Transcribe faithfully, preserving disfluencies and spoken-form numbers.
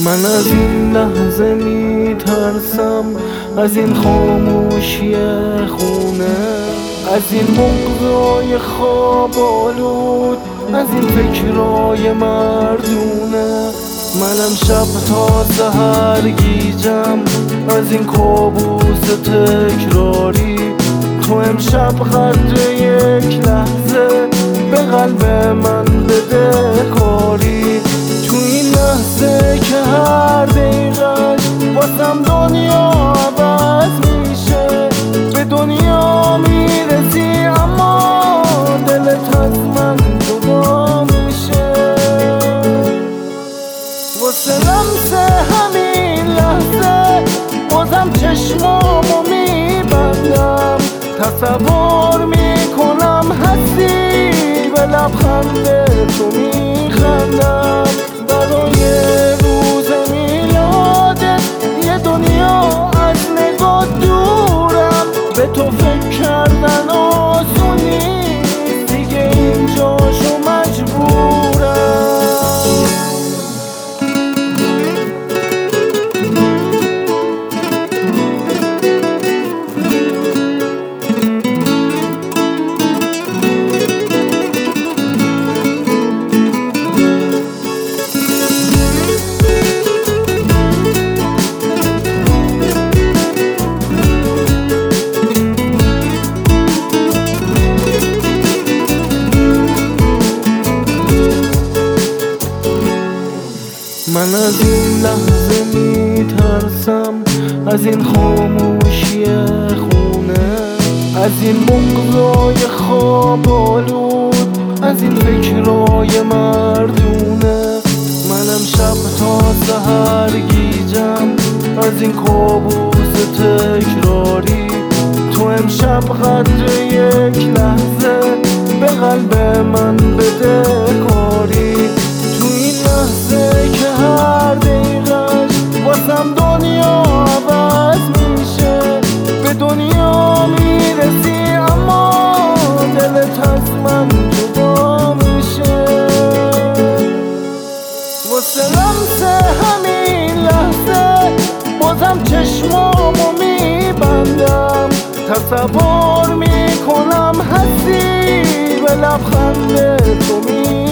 من از این لحظه میترسم، از این خاموشی خونه، از این بغضای خواب آلود، از این فکرای مردونه. من امشب تا سحر گیجم از این کابوس تکراری. تو امشب قدر یک لحظه به قلب من بده کاری. تو این لحظه که هر دقیقش واسم دنیا عوض میشه، به دنیا میرسی اما دلت از من جدا میشه. واسه لمس همین لحظه بازم چشمامو میبندم، تصور میکنم هستی به لبخند تو میخندم. برای روز میلادت یه دنیا از نگاه دورم، به تو فکر کردن آسون نیست دیگه اینجاشو مجبورم. من از این لحظه میترسم، از این خاموشی خونه، از این بغضای خواب آلود، از این فکرای مردونه. من امشب تا سحر گیجم از این کابوس تکراری. تو امشب قدر یک لحظه به قلب من بده کاری. تو این لحظه که هر دقیقش واسم دنیا عوض میشه، به دنیا میرسی اما دلت از من جدا میشه. واسه لمس همین لحظه بازم چشمامو میبندم، تصور میکنم هستی به لبخند تو می